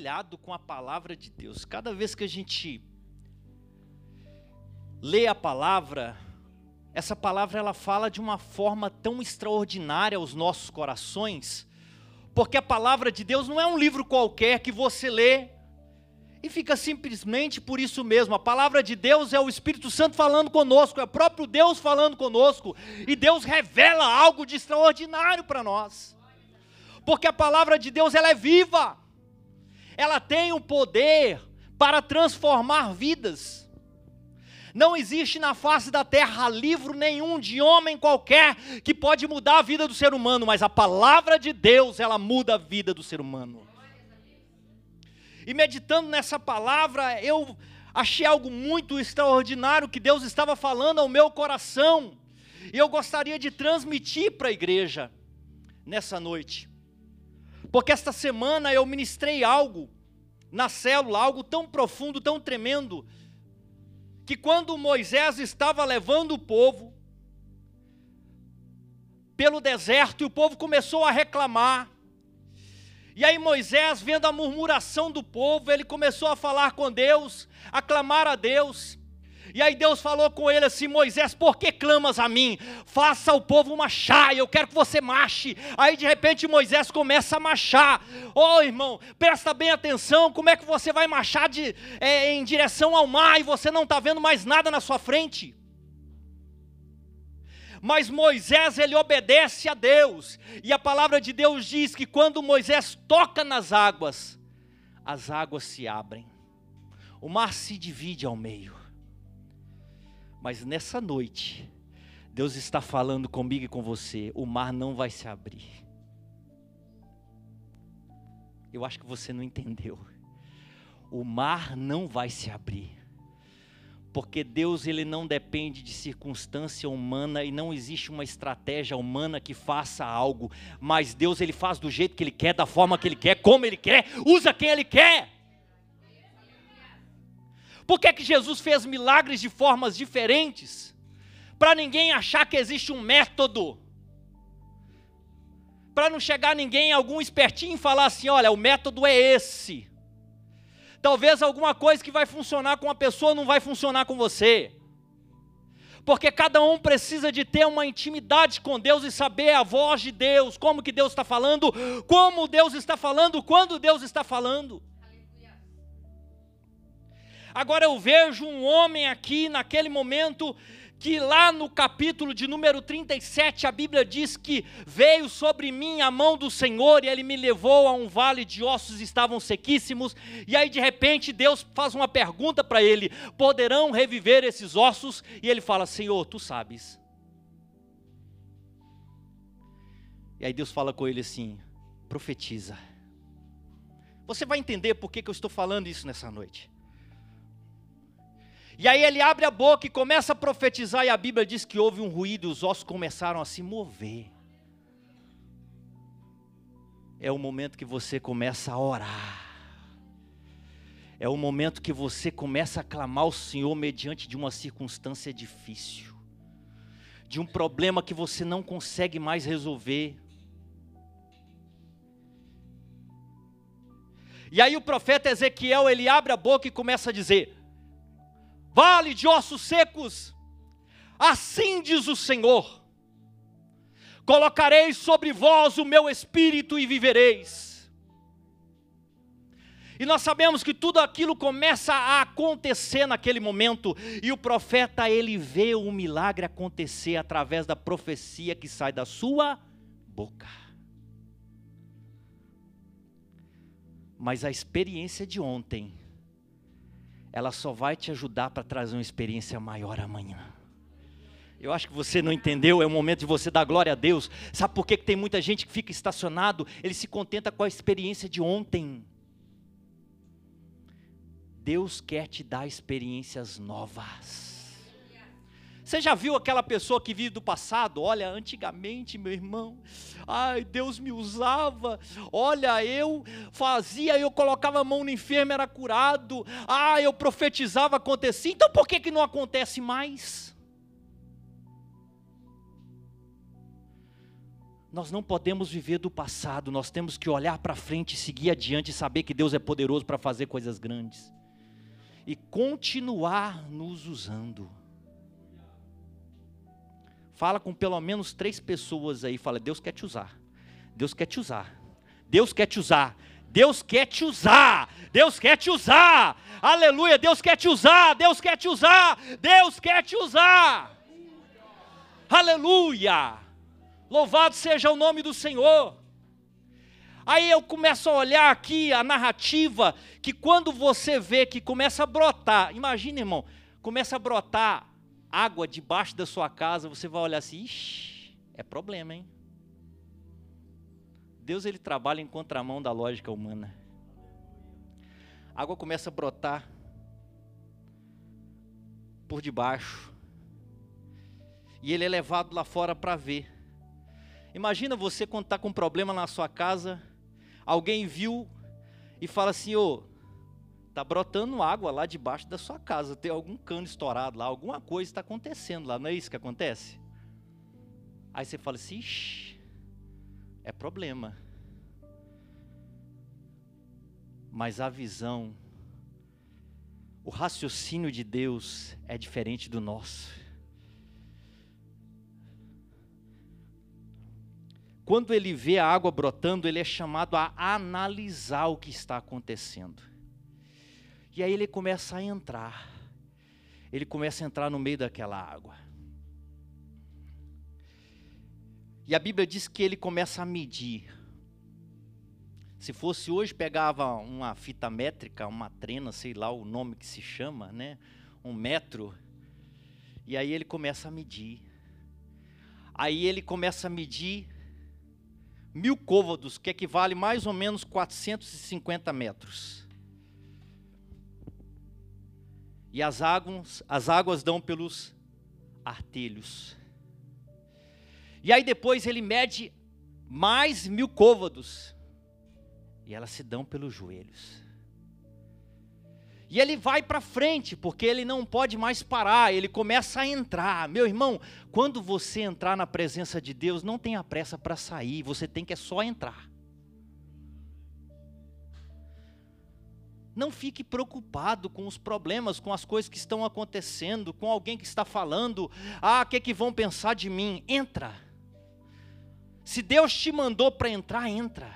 maravilhado com a palavra de Deus. Cada vez que a gente lê a palavra, essa palavra ela fala de uma forma tão extraordinária aos nossos corações, porque a palavra de Deus não é um livro qualquer que você lê e fica simplesmente por isso mesmo. A palavra de Deus é o Espírito Santo falando conosco, é o próprio Deus falando conosco, e Deus revela algo de extraordinário para nós, porque a palavra de Deus ela é viva, ela tem o poder para transformar vidas. Não existe na face da terra livro nenhum de homem qualquer que pode mudar a vida do ser humano, mas a palavra de Deus, ela muda a vida do ser humano. E meditando nessa palavra, eu achei algo muito extraordinário que Deus estava falando ao meu coração, e eu gostaria de transmitir para a igreja nessa noite, porque esta semana eu ministrei algo na célula, algo tão profundo, tão tremendo, que quando Moisés estava levando o povo pelo deserto, e o povo começou a reclamar, e aí Moisés, vendo a murmuração do povo, ele começou a falar com Deus, a clamar a Deus, e aí Deus falou com ele assim: Moisés, por que clamas a mim? Faça o povo marchar, eu quero que você marche. Aí de repente Moisés começa a marchar. Irmão, presta bem atenção, como é que você vai marchar em direção ao mar e você não está vendo mais nada na sua frente? Mas Moisés, ele obedece a Deus, e a palavra de Deus diz que quando Moisés toca nas águas, as águas se abrem, o mar se divide ao meio. Mas nessa noite, Deus está falando comigo e com você, o mar não vai se abrir. Eu acho que você não entendeu. O mar não vai se abrir, porque Deus ele não depende de circunstância humana, e não existe uma estratégia humana que faça algo, mas Deus ele faz do jeito que Ele quer, da forma que Ele quer, como Ele quer, usa quem Ele quer. Por que que Jesus fez milagres de formas diferentes? Para ninguém achar que existe um método, para não chegar ninguém, algum espertinho, e falar assim: olha, o método é esse. Talvez alguma coisa que vai funcionar com uma pessoa não vai funcionar com você, porque cada um precisa de ter uma intimidade com Deus e saber a voz de Deus, como que Deus está falando, como Deus está falando, quando Deus está falando. Agora eu vejo um homem aqui naquele momento, que lá no capítulo de número 37, a Bíblia diz que veio sobre mim a mão do Senhor, e Ele me levou a um vale de ossos estavam sequíssimos, e aí de repente Deus faz uma pergunta para ele: poderão reviver esses ossos? E ele fala: Senhor, Tu sabes. E aí Deus fala com ele assim: profetiza. Você vai entender por que eu estou falando isso nessa noite. E aí ele abre a boca e começa a profetizar, e a Bíblia diz que houve um ruído e os ossos começaram a se mover. É o momento que você começa a orar. É o momento que você começa a clamar ao Senhor mediante de uma circunstância difícil, de um problema que você não consegue mais resolver. E aí o profeta Ezequiel, ele abre a boca e começa a dizer: vale de ossos secos, assim diz o Senhor, colocarei sobre vós o meu espírito e vivereis. E nós sabemos que tudo aquilo começa a acontecer naquele momento, e o profeta ele vê o milagre acontecer através da profecia que sai da sua boca. Mas a experiência de ontem, ela só vai te ajudar para trazer uma experiência maior amanhã. Eu acho que você não entendeu, é o momento de você dar glória a Deus. Sabe por que tem muita gente que fica estacionado? Ele se contenta com a experiência de ontem. Deus quer te dar experiências novas. Você já viu aquela pessoa que vive do passado? Olha, antigamente, meu irmão, ai, Deus me usava, olha, eu fazia, eu colocava a mão no enfermo, era curado, eu profetizava, acontecia. Então por que não acontece mais? Nós não podemos viver do passado, nós temos que olhar para frente, seguir adiante e saber que Deus é poderoso para fazer coisas grandes. E continuar nos usando. Fala com pelo menos 3 pessoas aí, fala, Deus quer te usar. Deus quer te usar. Deus quer te usar. Deus quer te usar. Deus quer te usar. Aleluia, Deus quer te usar. Deus quer te usar. Deus quer te usar. Aleluia. Louvado seja o nome do Senhor. Aí eu começo a olhar aqui a narrativa, que quando você vê que começa a brotar, imagina, irmão, começa a brotar água debaixo da sua casa, você vai olhar assim, ixi, é problema, hein? Deus, ele trabalha em contramão da lógica humana. A água começa a brotar por debaixo, e ele é levado lá fora para ver. Imagina você quando está com um problema na sua casa, alguém viu e fala assim, ô, está brotando água lá debaixo da sua casa, tem algum cano estourado lá, alguma coisa está acontecendo lá, não é isso que acontece? Aí você fala assim, ixi, é problema. Mas a visão, o raciocínio de Deus é diferente do nosso. Quando ele vê a água brotando, ele é chamado a analisar o que está acontecendo. E aí ele começa a entrar. Ele começa a entrar no meio daquela água. E a Bíblia diz que ele começa a medir. Se fosse hoje, pegava uma fita métrica, uma trena, sei lá o nome que se chama, né? 1 metro. E aí ele começa a medir. Aí ele começa a medir 1000 côvados, que equivale mais ou menos 450 metros. E as águas dão pelos artelhos. E aí depois ele mede mais 1000 côvados. E elas se dão pelos joelhos. E ele vai para frente, porque ele não pode mais parar, ele começa a entrar. Meu irmão, quando você entrar na presença de Deus, não tenha pressa para sair, você tem que só entrar. Não fique preocupado com os problemas, com as coisas que estão acontecendo, com alguém que está falando, o que vão pensar de mim? Entra. Se Deus te mandou para entrar, entra.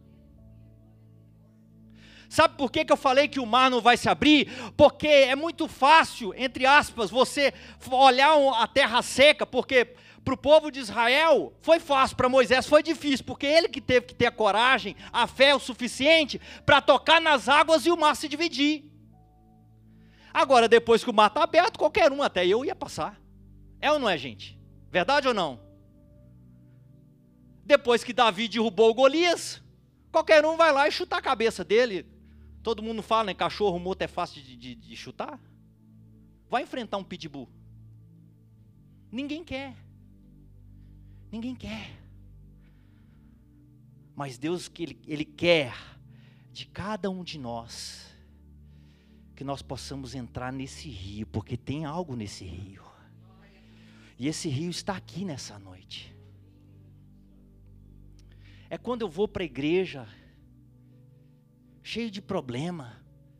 Sabe por que eu falei que o mar não vai se abrir? Porque é muito fácil, entre aspas, você olhar a terra seca, porque para o povo de Israel foi fácil, para Moisés foi difícil, porque ele que teve que ter a coragem, a fé o suficiente para tocar nas águas e o mar se dividir. Agora, depois que o mar está aberto, qualquer um, até eu, ia passar. É ou não é, gente? Verdade ou não? Depois que Davi derrubou o Golias, qualquer um vai lá e chutar a cabeça dele. Todo mundo fala, né? Cachorro morto é fácil de chutar. Vai enfrentar um pitbull. Ninguém quer. Ninguém quer. Mas Deus, Ele quer de cada um de nós, que nós possamos entrar nesse rio, porque tem algo nesse rio. E esse rio está aqui nessa noite. É quando eu vou para a igreja, cheio de problema,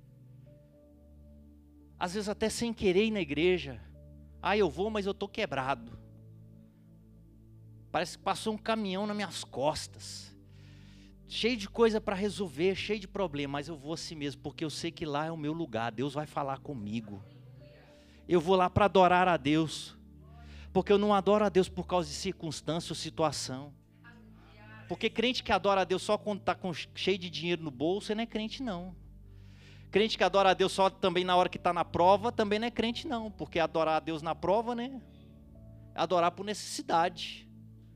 às vezes até sem querer ir na igreja. Eu vou, mas eu estou quebrado. Parece que passou um caminhão nas minhas costas, cheio de coisa para resolver, cheio de problema, mas eu vou assim mesmo, porque eu sei que lá é o meu lugar, Deus vai falar comigo. Eu vou lá para adorar a Deus, porque eu não adoro a Deus por causa de circunstância ou situação. Porque crente que adora a Deus só quando está cheio de dinheiro no bolso, ele não é crente não. Crente que adora a Deus só também na hora que está na prova, também não é crente não. Porque adorar a Deus na prova, né? É adorar por necessidade.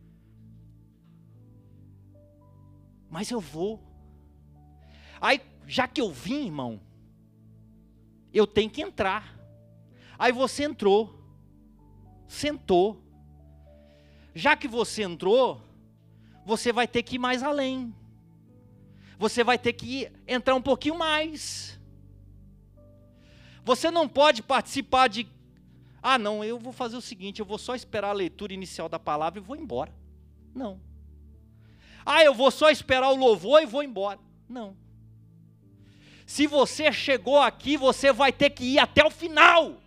Mas eu vou. Aí, já que eu vim, irmão, eu tenho que entrar. Aí você entrou, sentou. Já que você entrou, você vai ter que ir mais além. Você vai ter que entrar um pouquinho mais. Você não pode participar de... não, eu vou fazer o seguinte, eu vou só esperar a leitura inicial da palavra e vou embora. Não. Ah, eu vou só esperar o louvor e vou embora. Não. Se você chegou aqui, você vai ter que ir até o final.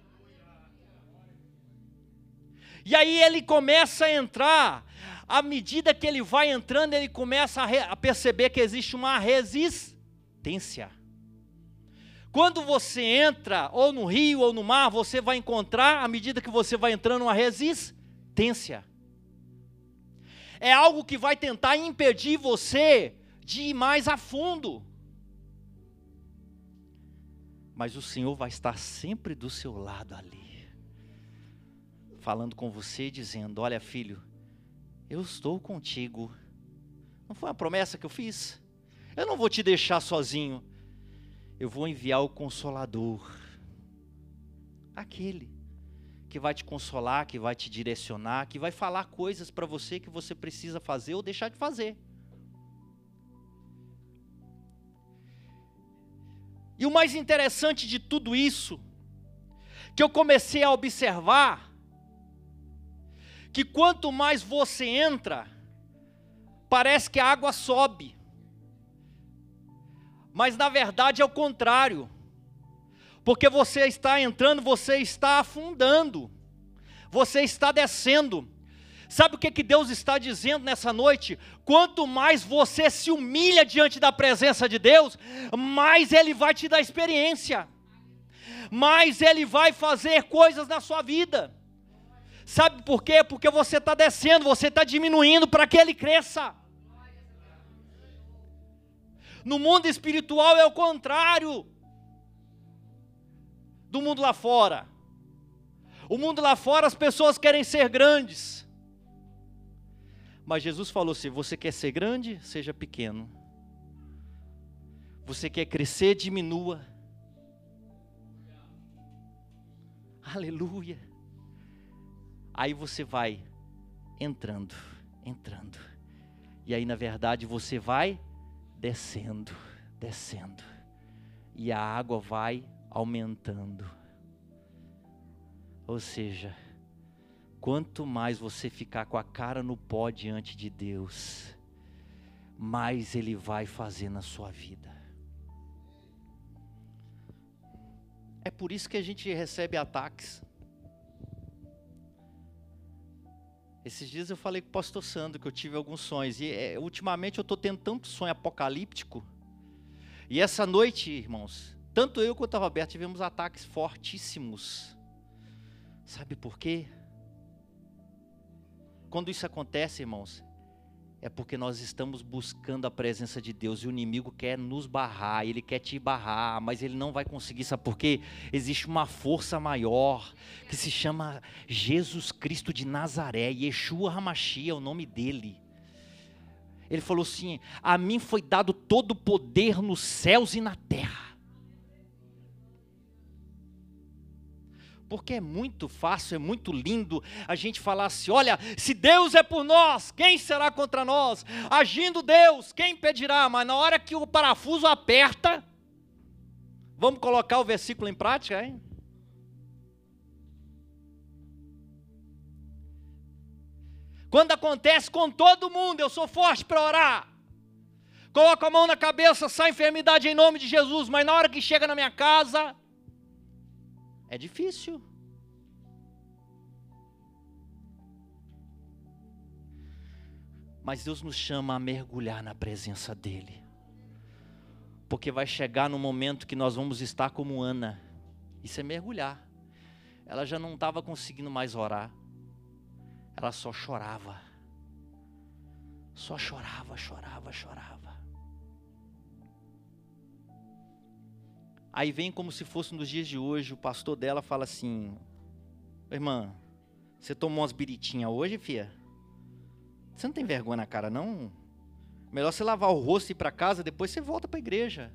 E aí ele começa a entrar. À medida que ele vai entrando, ele começa a perceber que existe uma resistência. Quando você entra, ou no rio, ou no mar, você vai encontrar, à medida que você vai entrando, uma resistência. É algo que vai tentar impedir você de ir mais a fundo. Mas o Senhor vai estar sempre do seu lado ali, falando com você, dizendo: olha, filho, eu estou contigo. Não foi uma promessa que eu fiz? Eu não vou te deixar sozinho. Eu vou enviar o Consolador, aquele que vai te consolar, que vai te direcionar, que vai falar coisas para você que você precisa fazer ou deixar de fazer. E o mais interessante de tudo isso, que eu comecei a observar, que quanto mais você entra, parece que a água sobe. Mas na verdade é o contrário. Porque você está entrando, você está afundando. Você está descendo. Sabe o que Deus está dizendo nessa noite? Quanto mais você se humilha diante da presença de Deus, mais Ele vai te dar experiência. Mais Ele vai fazer coisas na sua vida. Sabe por quê? Porque você está descendo, você está diminuindo para que Ele cresça. No mundo espiritual é o contrário do mundo lá fora. O mundo lá fora, as pessoas querem ser grandes. Mas Jesus falou: se você quer ser grande, seja pequeno. Você quer crescer, diminua. Aleluia. Aí você vai entrando. E aí na verdade você vai descendo. E a água vai aumentando. Ou seja, quanto mais você ficar com a cara no pó diante de Deus, mais Ele vai fazer na sua vida. É por isso que a gente recebe ataques. Esses dias eu falei com o pastor Sandro que eu tive alguns sonhos. E ultimamente eu estou tendo tanto sonho apocalíptico. E essa noite, irmãos, tanto eu quanto a Roberta tivemos ataques fortíssimos. Sabe por quê? Quando isso acontece, irmãos, é porque nós estamos buscando a presença de Deus. E o inimigo quer nos barrar, ele quer te barrar, mas ele não vai conseguir. Sabe por quê? Existe uma força maior, que se chama Jesus Cristo de Nazaré. Yeshua HaMashiach é o nome dele. Ele falou assim: a mim foi dado todo o poder nos céus e na terra. Porque é muito fácil, é muito lindo a gente falar assim: olha, se Deus é por nós, quem será contra nós? Agindo Deus, quem impedirá? Mas na hora que o parafuso aperta, vamos colocar o versículo em prática, hein? Quando acontece com todo mundo, eu sou forte para orar. Coloco a mão na cabeça, sai enfermidade em nome de Jesus. Mas na hora que chega na minha casa, é difícil. Mas Deus nos chama a mergulhar na presença dEle. Porque vai chegar no momento que nós vamos estar como Ana. Isso é mergulhar. Ela já não estava conseguindo mais orar. Ela só chorava. Só chorava. Aí vem como se fosse nos dias de hoje, o pastor dela fala assim: irmã, você tomou umas biritinhas hoje, filha? Você não tem vergonha na cara, não? Melhor você lavar o rosto e ir para casa, depois você volta para a igreja.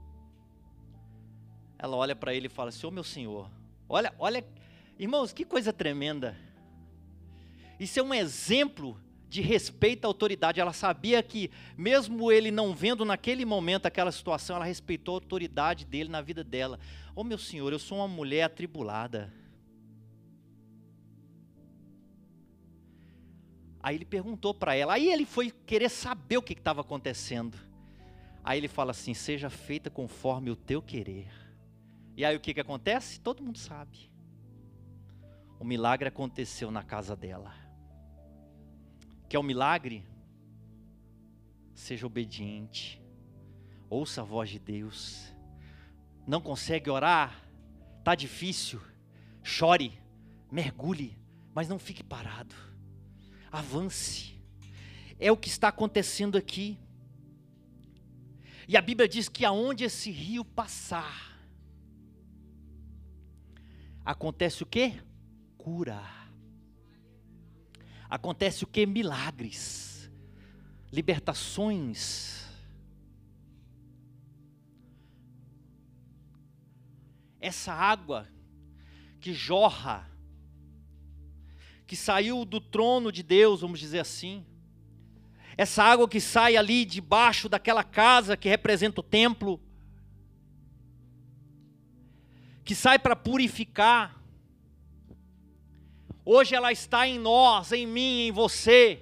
Ela olha para ele e fala assim: ô meu senhor, olha, irmãos, que coisa tremenda. Isso é um exemplo de respeito à autoridade. Ela sabia que, mesmo ele não vendo naquele momento aquela situação, ela respeitou a autoridade dele na vida dela. Ô meu senhor, eu sou uma mulher atribulada. Aí ele perguntou para ela, aí ele foi querer saber o que estava acontecendo. Aí ele fala assim, seja feita conforme o teu querer. E aí o que acontece? Todo mundo sabe. O milagre aconteceu na casa dela. Quer o milagre? Seja obediente. Ouça a voz de Deus. Não consegue orar? Está difícil? Chore, mergulhe, mas não fique parado. Avance. É o que está acontecendo aqui. E a Bíblia diz que aonde esse rio passar, acontece o quê? Cura. Acontece o quê? Milagres. Libertações. Essa água que jorra, que saiu do trono de Deus, vamos dizer assim, essa água que sai ali debaixo daquela casa que representa o templo, que sai para purificar, hoje ela está em nós, em mim, em você.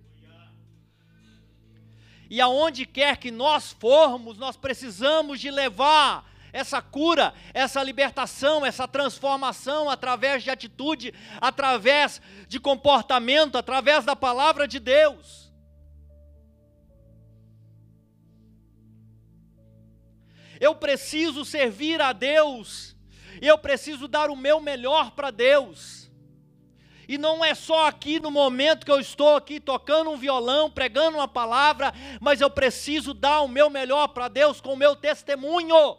E aonde quer que nós formos, nós precisamos de levar essa cura, essa libertação, essa transformação através de atitude, através de comportamento, através da palavra de Deus. Eu preciso servir a Deus, e eu preciso dar o meu melhor para Deus. E não é só aqui no momento que eu estou aqui tocando um violão, pregando uma palavra, mas eu preciso dar o meu melhor para Deus com o meu testemunho.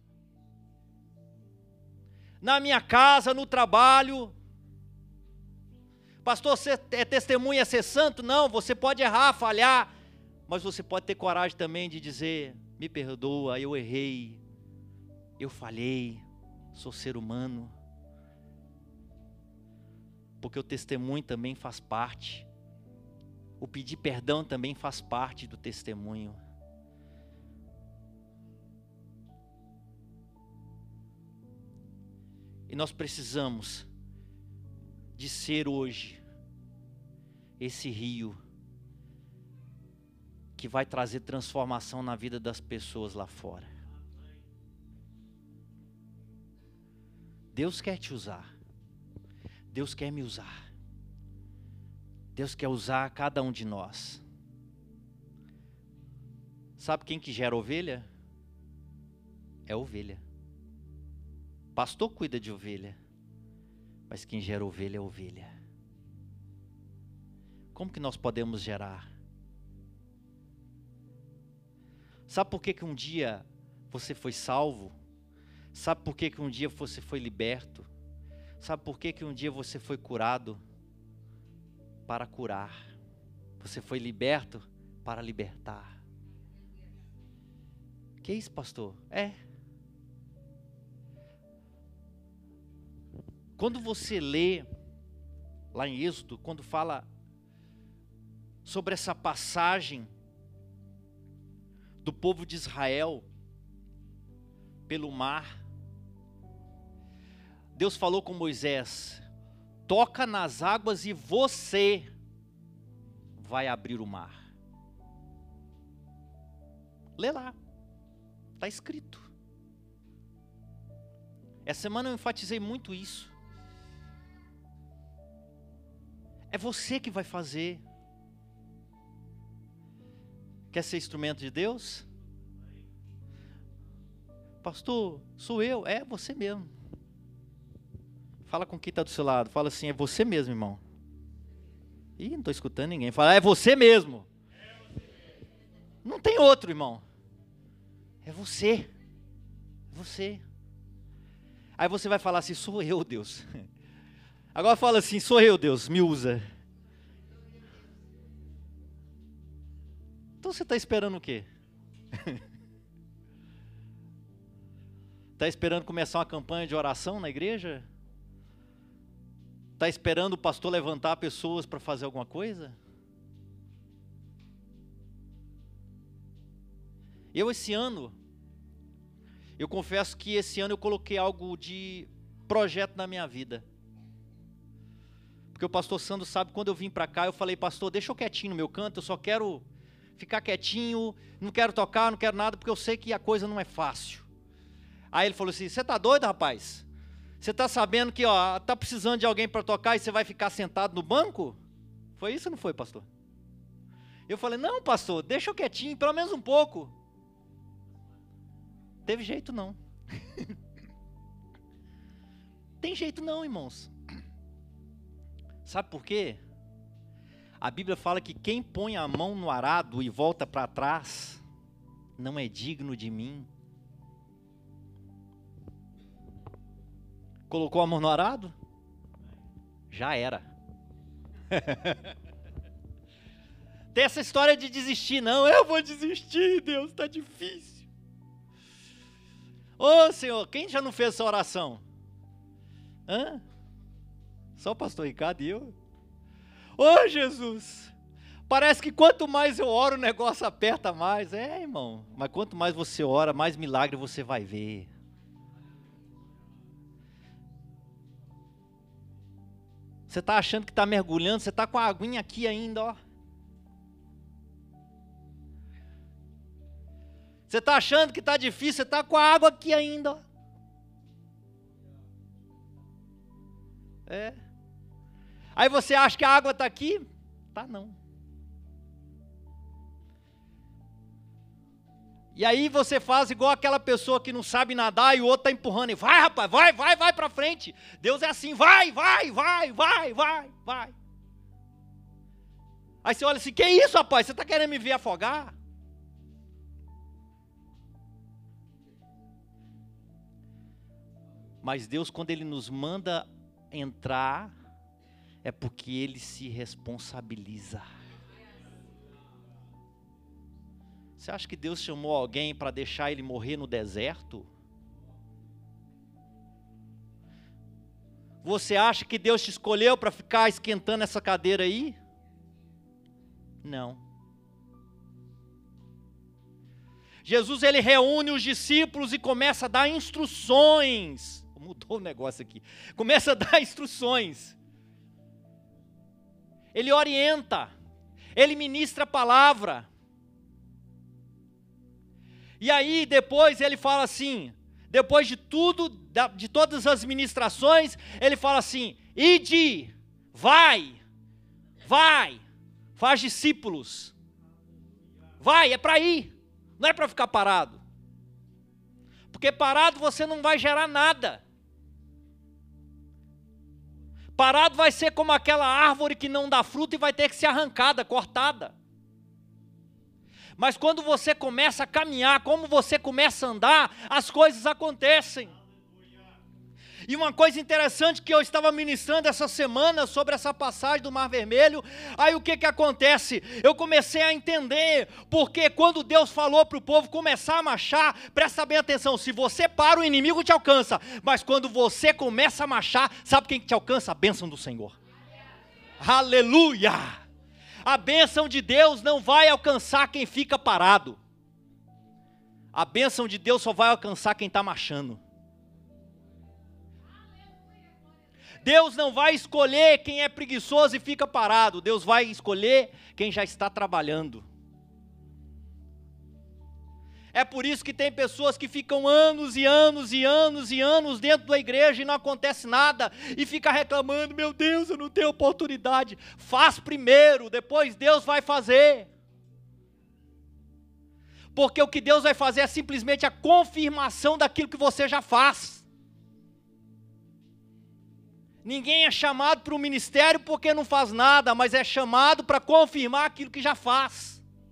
Na minha casa, no trabalho. Pastor, você é testemunha, é ser santo? Não, você pode errar, falhar, mas você pode ter coragem também de dizer, me perdoa, eu errei, eu falhei, sou ser humano. Porque o testemunho também faz parte. O pedir perdão também faz parte do testemunho. E nós precisamos de ser hoje esse rio que vai trazer transformação na vida das pessoas lá fora. Deus quer te usar. Deus quer me usar. Deus quer usar cada um de nós. Sabe quem que gera ovelha? É ovelha. Pastor cuida de ovelha, mas quem gera ovelha é ovelha. Como que nós podemos gerar? Sabe por que um dia você foi salvo? Sabe por que um dia você foi liberto? Sabe por que um dia você foi curado? Para curar. Você foi liberto para libertar. Que isso, pastor? Quando você lê lá em Êxodo, quando fala sobre essa passagem do povo de Israel pelo mar, Deus falou com Moisés, toca nas águas e você vai abrir o mar. Lê lá, está escrito. Essa semana eu enfatizei muito isso. É você que vai fazer. Quer ser instrumento de Deus? Pastor, sou eu? É você mesmo. Fala com quem está do seu lado. Fala assim, é você mesmo, irmão. Ih, não estou escutando ninguém. Fala, é você mesmo. Não tem outro, irmão. É você. É você. Aí você vai falar assim, sou eu, Deus. Agora fala assim, sou eu, Deus, me usa. Então você está esperando o quê? Está esperando começar uma campanha de oração na igreja? Está esperando o pastor levantar pessoas para fazer alguma coisa? Eu confesso que esse ano eu coloquei algo de projeto na minha vida. Porque Porque o pastor Sandro sabe, quando eu vim para cá, eu falei, pastor, deixa eu quietinho no meu canto, eu só quero ficar quietinho, não quero tocar, não quero nada, porque eu sei que a coisa não é fácil. Aí ele falou assim, você tá doido, rapaz? Você tá sabendo que, ó, tá precisando de alguém para tocar e você vai ficar sentado no banco? Foi isso ou não foi, pastor? Eu falei, não, pastor, deixa eu quietinho, pelo menos um pouco. Teve jeito não. Tem jeito não, irmãos. Sabe por quê? A Bíblia fala que quem põe a mão no arado e volta para trás, não é digno de mim. Colocou a mão no arado? Já era. Tem essa história de desistir, não, eu vou desistir, Deus, está difícil. Ô Senhor, quem já não fez essa oração? Hã? Só o pastor Ricardo e eu? Ô Jesus, parece que quanto mais eu oro, o negócio aperta mais. É, irmão, mas quanto mais você ora, mais milagre você vai ver. Você está achando que está mergulhando, você está com a aguinha aqui ainda, ó. Você está achando que está difícil, você está com a água aqui ainda, ó. É. Aí você acha que a água está aqui? Tá não. E aí você faz igual aquela pessoa que não sabe nadar e o outro está empurrando. E vai, rapaz, vai para frente. Deus é assim, vai. Aí você olha assim, que isso, rapaz? Você está querendo me ver afogar? Mas Deus, quando Ele nos manda entrar, é porque Ele se responsabiliza. Você acha que Deus chamou alguém para deixar ele morrer no deserto? Você acha que Deus te escolheu para ficar esquentando essa cadeira aí? Não. Jesus, ele reúne os discípulos e começa a dar instruções. Mudou o negócio aqui. Começa a dar instruções. Ele orienta. Ele ministra a palavra. E aí depois ele fala assim, depois de tudo, de todas as ministrações, ele fala assim, ide, vai, faz discípulos. Vai, é para ir, não é para ficar parado. Porque parado você não vai gerar nada. Parado vai ser como aquela árvore que não dá fruto e vai ter que ser arrancada, cortada. Mas quando você começa a caminhar, como você começa a andar, as coisas acontecem. E uma coisa interessante que eu estava ministrando essa semana sobre essa passagem do Mar Vermelho, aí o que acontece? Eu comecei a entender, porque quando Deus falou para o povo começar a marchar, presta bem atenção, se você para, o inimigo te alcança, mas quando você começa a marchar, sabe quem te alcança? A bênção do Senhor. Aleluia! A bênção de Deus não vai alcançar quem fica parado. A bênção de Deus só vai alcançar quem está marchando. Deus não vai escolher quem é preguiçoso e fica parado. Deus vai escolher quem já está trabalhando. É por isso que tem pessoas que ficam anos e anos e anos e anos dentro da igreja e não acontece nada, e fica reclamando, meu Deus, eu não tenho oportunidade. Faz primeiro, depois Deus vai fazer. Porque o que Deus vai fazer é simplesmente a confirmação daquilo que você já faz. Ninguém é chamado para o ministério porque não faz nada, mas é chamado para confirmar aquilo que já faz.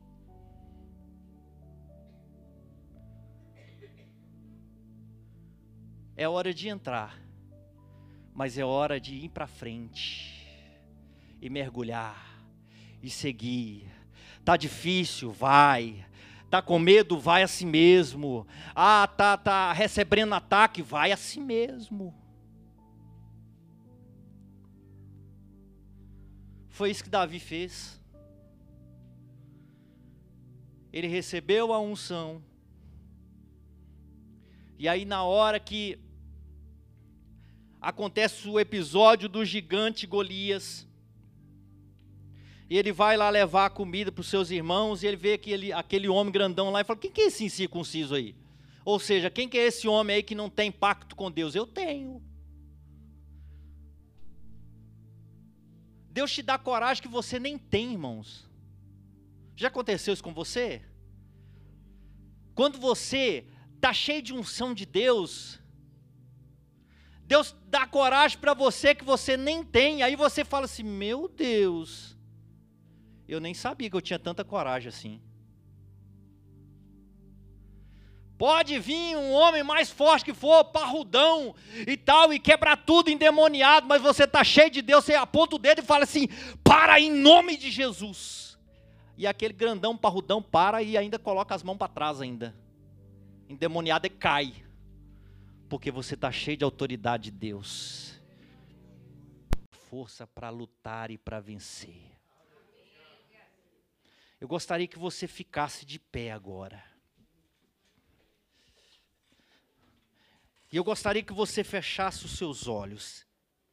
É hora de entrar, mas é hora de ir para frente, e mergulhar, e seguir. Está difícil, vai. Está com medo, vai a si mesmo. Ah, tá recebendo ataque, vai a si mesmo. Foi isso que Davi fez. Ele recebeu a unção. E aí na hora que acontece o episódio do gigante Golias. E ele vai lá levar a comida para os seus irmãos, e ele vê aquele homem grandão lá e fala: quem que é esse incircunciso aí? Ou seja, quem que é esse homem aí que não tem pacto com Deus? Eu tenho. Deus te dá coragem que você nem tem, irmãos. Já aconteceu isso com você? Quando você está cheio de unção de Deus, Deus dá coragem para você que você nem tem. Aí você fala assim: meu Deus, eu nem sabia que eu tinha tanta coragem assim. Pode vir um homem mais forte que for, parrudão e tal, e quebrar tudo endemoniado, mas você está cheio de Deus, você aponta o dedo e fala assim: para em nome de Jesus. E aquele grandão, parrudão, para e ainda coloca as mãos para trás ainda. Endemoniado e cai. Porque você está cheio de autoridade de Deus. Força para lutar e para vencer. Eu gostaria que você ficasse de pé agora. E eu gostaria que você fechasse os seus olhos.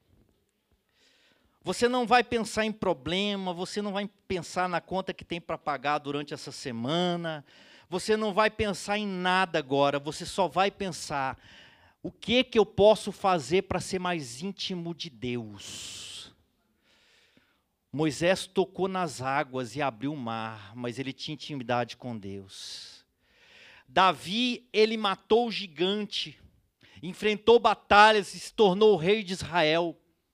Você não vai pensar em problema, você não vai pensar na conta que tem para pagar durante essa semana, você não vai pensar em nada agora, você só vai pensar: o que eu posso fazer para ser mais íntimo de Deus? Moisés tocou nas águas e abriu o mar, mas ele tinha intimidade com Deus. Davi, ele matou o gigante, enfrentou batalhas e se tornou o rei de Israel.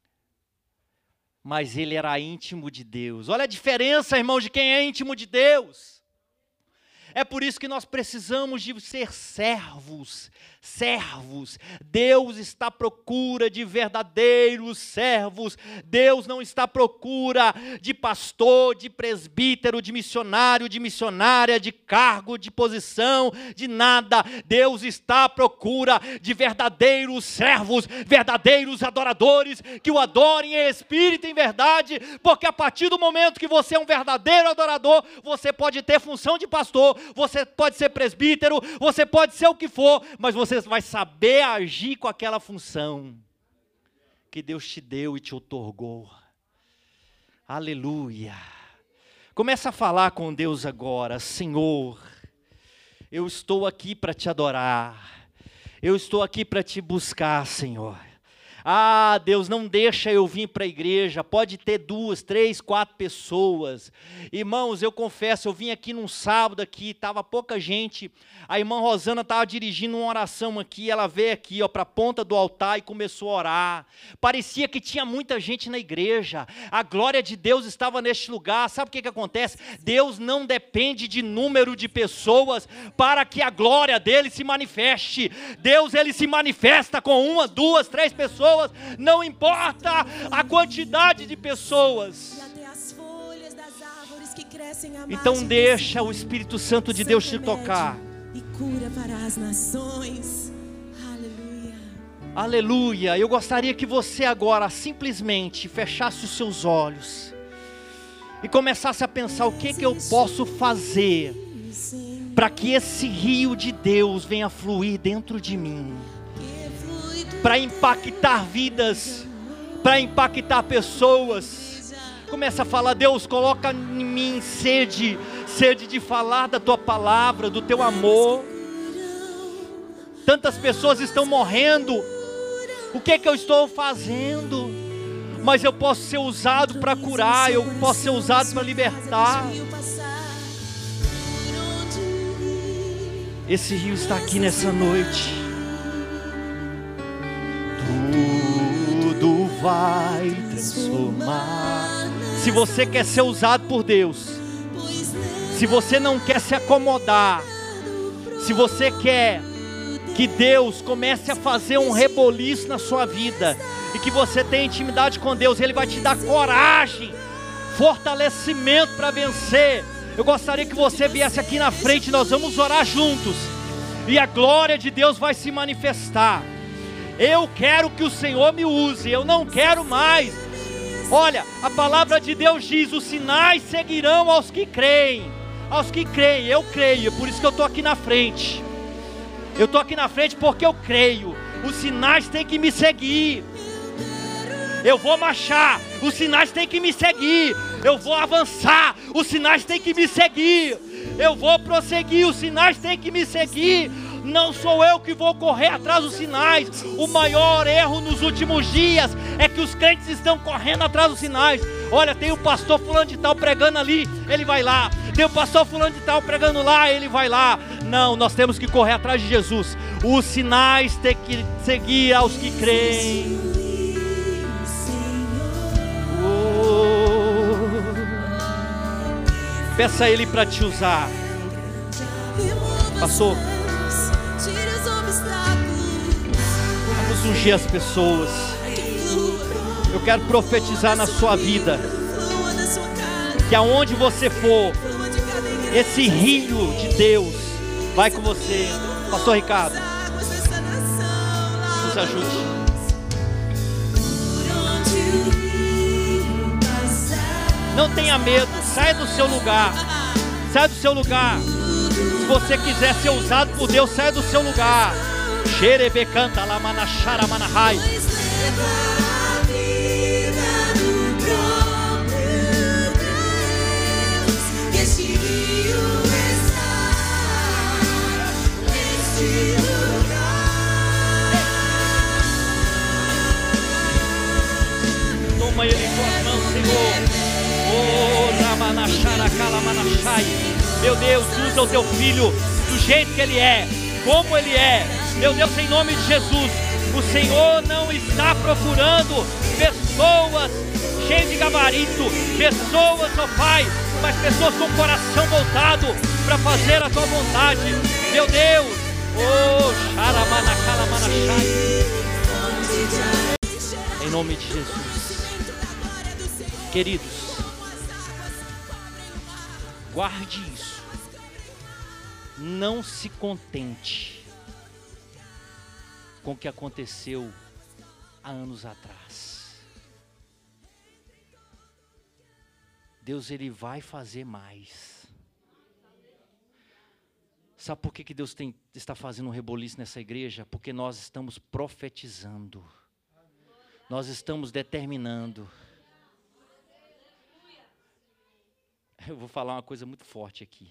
Mas ele era íntimo de Deus. Olha a diferença, irmão, de quem é íntimo de Deus. É por isso que nós precisamos de ser servos. Servos. Deus está à procura de verdadeiros servos. Deus não está à procura de pastor, de presbítero, de missionário, de missionária, de cargo, de posição, de nada. Deus está à procura de verdadeiros servos, verdadeiros adoradores, que o adorem em espírito e em verdade, porque a partir do momento que você é um verdadeiro adorador, você pode ter função de pastor, você pode ser presbítero, você pode ser o que for, mas você vai saber agir com aquela função que Deus te deu e te outorgou. Aleluia. Começa a falar com Deus agora: Senhor, eu estou aqui para te adorar, eu estou aqui para te buscar, Senhor. Ah, Deus, não deixa eu vir para a igreja, pode ter 2, 3, 4 pessoas. Irmãos, eu confesso, eu vim aqui num sábado aqui, estava pouca gente, a irmã Rosana estava dirigindo uma oração aqui, ela veio aqui para a ponta do altar e começou a orar. Parecia que tinha muita gente na igreja, a glória de Deus estava neste lugar. Sabe o que acontece? Deus não depende de número de pessoas para que a glória dele se manifeste. Deus, ele se manifesta com 1, 2, 3 pessoas. Não importa a quantidade de pessoas. Então deixa o Espírito Santo de Deus te tocar. E cura para as nações. Aleluia. Aleluia. Eu gostaria que você agora simplesmente fechasse os seus olhos e começasse a pensar: o que eu posso fazer para que esse rio de Deus venha fluir dentro de mim, para impactar vidas, para impactar pessoas. Começa a falar: Deus, coloca em mim sede de falar da tua palavra, do teu amor. Tantas pessoas estão morrendo, o que eu estou fazendo? Mas eu posso ser usado para curar, eu posso ser usado para libertar. Esse rio está aqui nessa noite. Tudo vai transformar. Se você quer ser usado por Deus, se você não quer se acomodar, se você quer que Deus comece a fazer um reboliço na sua vida, e que você tenha intimidade com Deus, Ele vai te dar coragem, fortalecimento para vencer. Eu gostaria que você viesse aqui na frente, nós vamos orar juntos, e a glória de Deus vai se manifestar. Eu quero que o Senhor me use, eu não quero mais. Olha, a palavra de Deus diz: os sinais seguirão aos que creem. Aos que creem, eu creio, é por isso que eu estou aqui na frente. Eu estou aqui na frente porque eu creio. Os sinais têm que me seguir. Eu vou marchar, os sinais têm que me seguir. Eu vou avançar, os sinais têm que me seguir. Eu vou prosseguir, os sinais têm que me seguir. Não sou eu que vou correr atrás dos sinais. O maior erro nos últimos dias é que os crentes estão correndo atrás dos sinais. Olha, tem o pastor fulano de tal pregando ali, ele vai lá. Tem o pastor fulano de tal pregando lá, ele vai lá. Não, nós temos que correr atrás de Jesus. Os sinais têm que seguir aos que creem. Peça a Ele para te usar. Pastor, vamos ungir as pessoas. Eu quero profetizar na sua vida que aonde você for, esse rio de Deus vai com você. Pastor Ricardo, nos ajude. Não tenha medo, saia do seu lugar. Saia do seu lugar. Se você quiser ser usado por Deus, saia do seu lugar. Xerebe canta lá manachara manahai. Toma ele em tuas mãos, Senhor. Oh, Ramanachara Kalamanachai. Meu Deus, usa o teu filho do jeito que ele é, como ele é. Meu Deus, em nome de Jesus, o Senhor não está procurando pessoas cheias de gabarito, pessoas, ó Pai, mas pessoas com o coração voltado para fazer a tua vontade. Meu Deus, oh, Sharamanakala Manachai. Em nome de Jesus, queridos, guarde isso. Não se contente com o que aconteceu há anos atrás. Deus, Ele vai fazer mais. Sabe por que Deus está fazendo um reboliço nessa igreja? Porque nós estamos profetizando. Nós estamos determinando. Eu vou falar uma coisa muito forte aqui.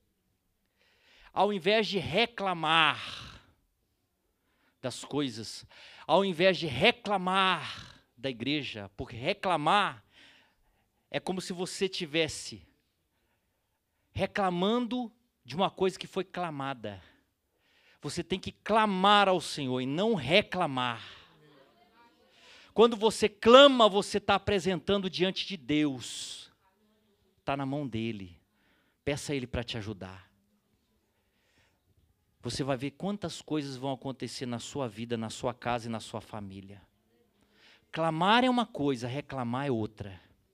Ao invés de reclamar das coisas, ao invés de reclamar da igreja, porque reclamar é como se você estivesse reclamando de uma coisa que foi clamada. Você tem que clamar ao Senhor e não reclamar. Quando você clama, você está apresentando diante de Deus. Está na mão dEle. Peça a Ele para te ajudar. Você vai ver quantas coisas vão acontecer na sua vida, na sua casa e na sua família. Clamar é uma coisa, reclamar é outra.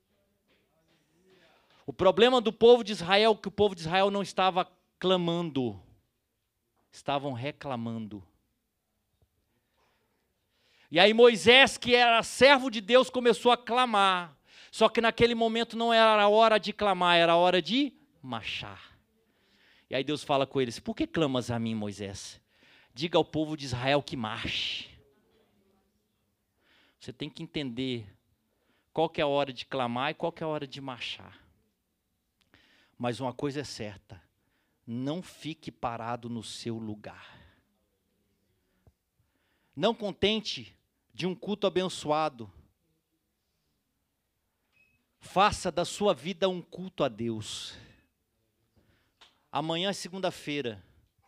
O problema do povo de Israel é que o povo de Israel não estava clamando, estavam reclamando. E aí Moisés, que era servo de Deus, começou a clamar. Só que naquele momento não era a hora de clamar, era a hora de marchar. E aí Deus fala com eles: por que clamas a mim, Moisés? Diga ao povo de Israel que marche. Você tem que entender qual que é a hora de clamar e qual que é a hora de marchar. Mas uma coisa é certa, não fique parado no seu lugar. Não contente de um culto abençoado. Faça da sua vida um culto a Deus. Amanhã é segunda-feira.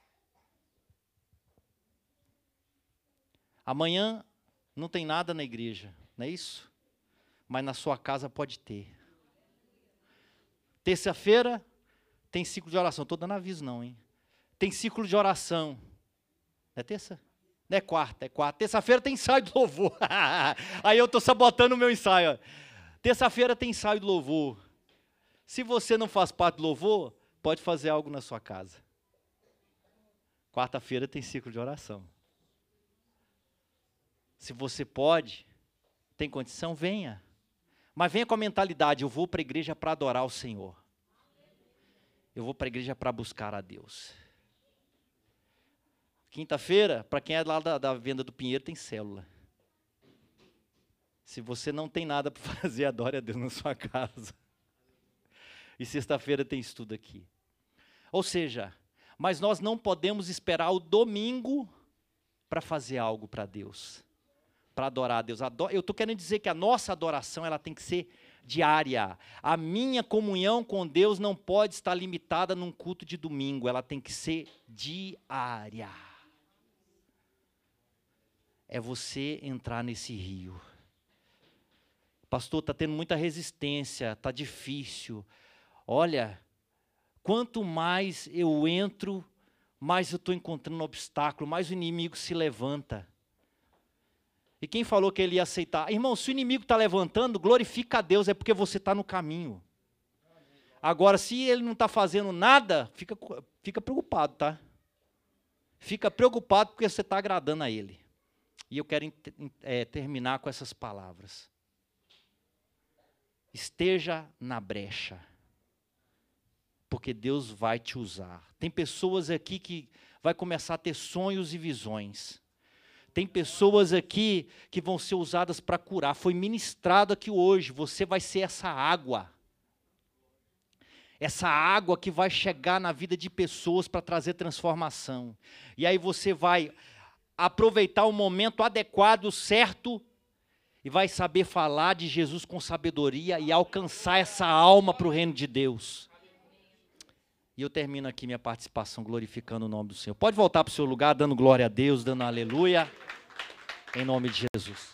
Amanhã não tem nada na igreja, não é isso? Mas na sua casa pode ter. Terça-feira tem ciclo de oração. Estou dando aviso não, hein? Tem ciclo de oração. Não é terça? Não é quarta, é quarta. Terça-feira tem ensaio do louvor. Aí eu estou sabotando o meu ensaio. Terça-feira tem ensaio do louvor. Se você não faz parte do louvor, pode fazer algo na sua casa. Quarta-feira tem ciclo de oração. Se você pode, tem condição, venha. Mas venha com a mentalidade: eu vou para a igreja para adorar o Senhor. Eu vou para a igreja para buscar a Deus. Quinta-feira, para quem é lá da venda do Pinheiro, tem célula. Se você não tem nada para fazer, adore a Deus na sua casa. E sexta-feira tem estudo aqui. Ou seja, mas nós não podemos esperar o domingo para fazer algo para Deus, para adorar a Deus. Eu estou querendo dizer que a nossa adoração ela tem que ser diária. A minha comunhão com Deus não pode estar limitada num culto de domingo, ela tem que ser diária. É você entrar nesse rio. Pastor, está tendo muita resistência, está difícil. Olha, quanto mais eu entro, mais eu estou encontrando obstáculo, mais o inimigo se levanta. E quem falou que ele ia aceitar? Irmão, se o inimigo está levantando, glorifica a Deus, é porque você está no caminho. Agora, se ele não está fazendo nada, fica preocupado, tá? Fica preocupado porque você está agradando a ele. E eu quero terminar com essas palavras. Esteja na brecha, porque Deus vai te usar. Tem pessoas aqui que vai começar a ter sonhos e visões. Tem pessoas aqui que vão ser usadas para curar. Foi ministrado aqui hoje, você vai ser essa água. Essa água que vai chegar na vida de pessoas para trazer transformação. E aí você vai aproveitar o momento adequado, certo, e vai saber falar de Jesus com sabedoria e alcançar essa alma para o reino de Deus. E eu termino aqui minha participação glorificando o nome do Senhor. Pode voltar para o seu lugar, dando glória a Deus, dando aleluia, em nome de Jesus.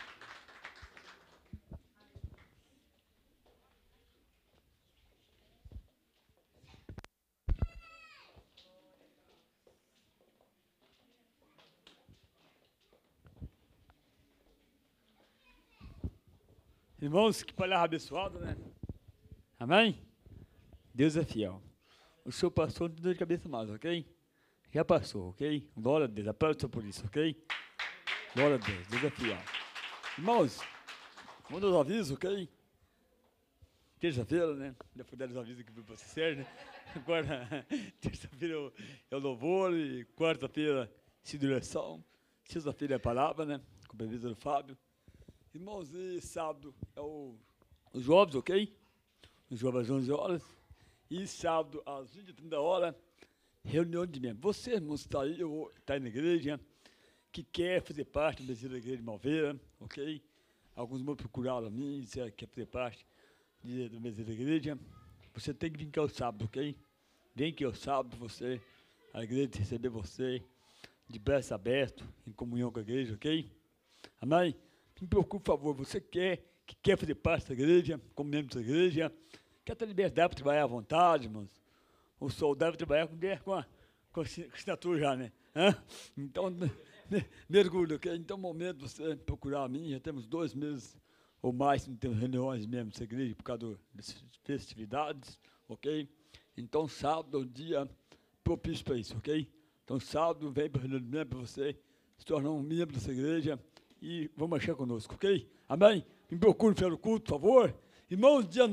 Irmãos, que palavra abençoada, né? Amém? Deus é fiel. O senhor passou de dor de cabeça mais, ok? Já passou, ok? Glória a Deus, aplauda por isso, ok? Glória a Deus, Deus é fiel. Irmãos, manda os avisos, ok? Terça-feira, né? Já fui dar os avisos aqui para você, Sérgio, né? Agora, terça-feira é o louvor, e quarta-feira, se direção. Sexta-feira é a palavra, né? Com a presença do Fábio. Irmãos, e sábado é os jovens, ok? Os jovens às 11 horas. E sábado, às 20h30, reunião de membros. Você, irmãos, está aí na igreja, que quer fazer parte da igreja de Malveira, ok? Alguns vão procurar a mim, se quer fazer parte da mesa da igreja. Você tem que vir aqui ao sábado, ok? Vem aqui ao sábado, a igreja receber você de braço aberto, em comunhão com a igreja, ok? Amém? Me preocupe, por favor, você que quer fazer parte da igreja, como membro da igreja, quer ter liberdade para trabalhar à vontade, irmãos. O soldado trabalhar com a assinatura já, né? Então, mergulho, ok? Então, é o momento de você procurar a mim, já temos 2 meses ou mais, não temos reuniões mesmo dessa igreja por causa das festividades, ok? Então, sábado é um dia propício para isso, ok? Então, sábado, vem para a reunião para você se tornar um membro dessa igreja e vamos achar conosco, ok? Amém? Me procure pelo culto, por favor. Irmãos, dia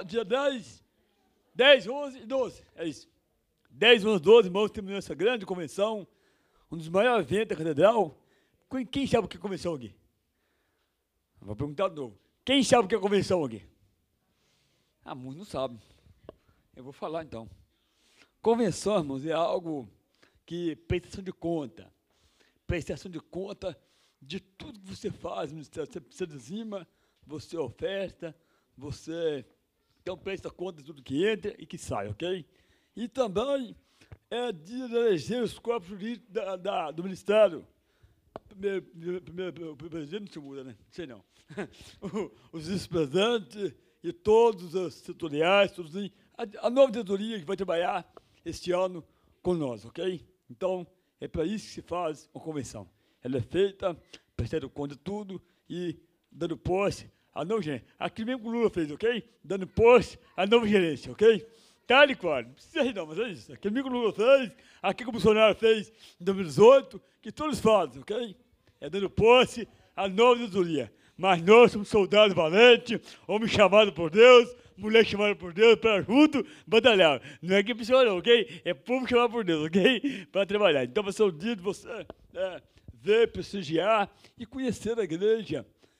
10, 11 e 12, é isso. 10, 11, 12, irmãos, temos essa grande convenção, um dos maiores eventos da catedral. Quem sabe o que é convenção aqui? Vou perguntar de novo. Quem sabe o que é convenção aqui? Muitos não sabem. Eu vou falar então. Convenção, irmãos, é algo que prestação de conta. Prestação de conta de tudo que você faz, você dizima, você oferta, você então presta conta de tudo que entra e que sai, ok? E também é dia de eleger os corpos jurídicos do Ministério. Primeiro presidente não se muda, né? Sei não. Os vice-presidentes e todos os setoriais, a nova diretoria que vai trabalhar este ano com nós, ok? Então, é para isso que se faz uma convenção. Ela é feita, prestando conta de tudo e dando posse à nova gerência. Aqui mesmo que o Lula fez, ok? Dando posse à nova gerência, ok? Tá, Licório? Não precisa rir não, mas é isso. Aqui mesmo que o Lula fez, aqui que o Bolsonaro fez em 2018, que todos fazem, ok? É dando posse à nova diretoria. Mas nós somos soldados valentes, homens chamados por Deus, mulher chamada por Deus, para junto batalhar. Não é que pessoa não, ok? É povo chamado por Deus, ok? Para trabalhar. Então vai ser o dia de você ver, prestigiar e conhecer a igreja